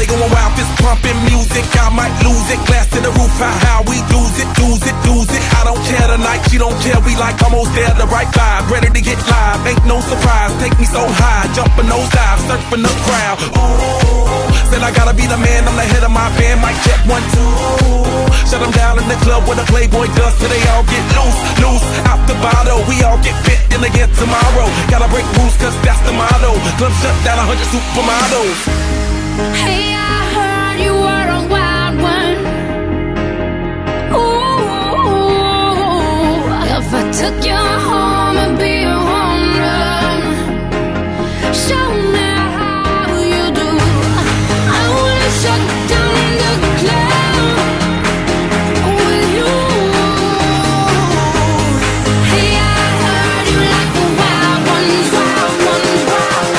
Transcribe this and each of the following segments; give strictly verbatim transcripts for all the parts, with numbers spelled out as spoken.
going wild, fist pumping music. I might lose it. Glass to the roof, how, how we lose it, lose it, lose it. I don't care tonight, she don't care. We like almost there, the right vibe, ready to get live. Ain't no surprise, take me so high, jumping those dives, surfing the crowd. Ooh, said I gotta be the man, I'm the head of my band. Mic check one, two. Shut them down in the club where the Playboy does, till they all get loose, loose. Out the bottle, we all get fit in again tomorrow. Gotta break rules, cause that's the motto. Club shut down, a hundred supermodels. Hey, I heard you were a wild one. Ooh, if I took you home and be a home run, show me how you do. I wanna shut down the club with you. Hey, I heard you like the wild ones, wild ones, wild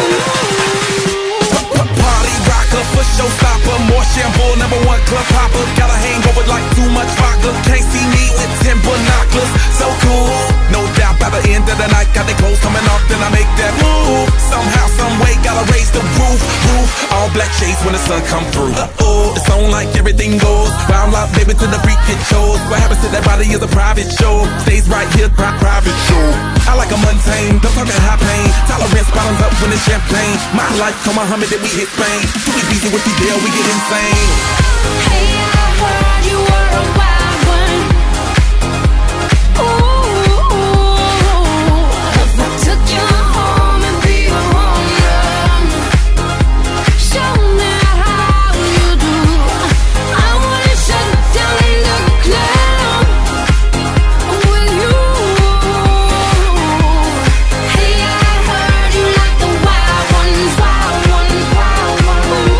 ones. Party rocker, for showstopper, more shampoo, number one club hopper. Got a hangover like too much vodka. Can't see me with ten binoculars. So cool, no doubt by the end of the night, got the clothes coming off, then I make that move. Somehow, some way, gotta raise the roof, roof. All black shades when the sun come through. Uh-oh, it's on like everything goes. Round lock, baby, to the freak it shows. What happens to that body is a private show. Stays right here, pri private show. I like a mundane, don't talk high pain. Tolerance bottoms up when it's champagne. My life, come Muhammad, then we hit Spain. Too easy with the deal, we get insane. Hey, I heard you were a wild one. Ooh, if I took you home and be a home run, show me how you do. I wanna shut down the club with you. Hey, I heard you like the wild ones, wild ones, wild ones.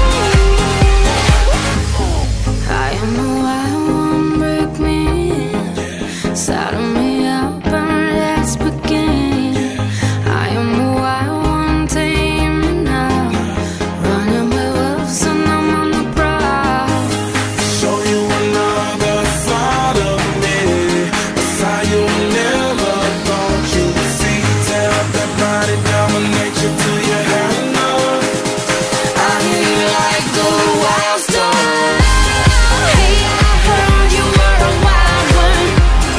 I am the wild one, break me, saddle me up and let's begin. I am the wild one, tame me now, running with wolves and I'm on the prowl. Show you another side of me, a side you never thought you'd see. Tell that body, dominate you till you have enough. I hear you like the wild star. Hey, I heard you were a wild one.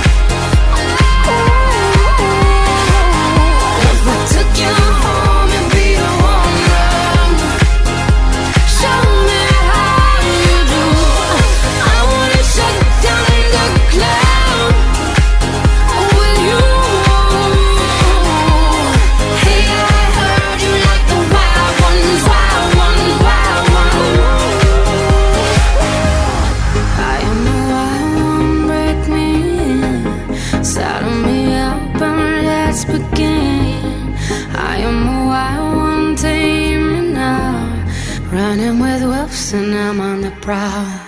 Ooh, if I took you home and be a home run, show me how you do. I wanna shut down the club with you. Hey, I heard you like the wild ones, wild ones, wild ones. I am the wild one, break me, saddle me up and let's begin. I am the wild one, tame me now, running with wolves and I'm on the prowl.